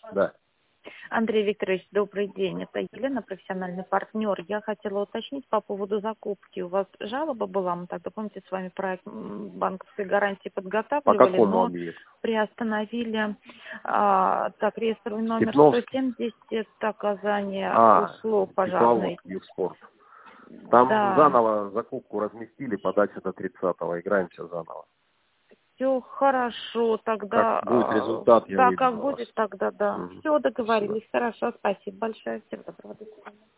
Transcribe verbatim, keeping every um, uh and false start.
Да. Андрей Викторович, добрый день. Это Елена, профессиональный партнер. Я хотела уточнить по поводу закупки. У вас жалоба была, мы тогда, помните, с вами проект м, банковской гарантии По подготавливали, какому но объекту? приостановили, а, так, реестровый номер сто Степновский? семьдесят, оказание А, услуг пожарной. Тепловод, Югспорт. Там Да, заново закупку разместили, подача до тридцатого. Играемся заново. все хорошо, Как тогда, будет а, результат, я да, выйду как на вас. будет, тогда да. Мгм. Все, Спасибо. договорились, хорошо, спасибо большое, всем доброго, до свидания.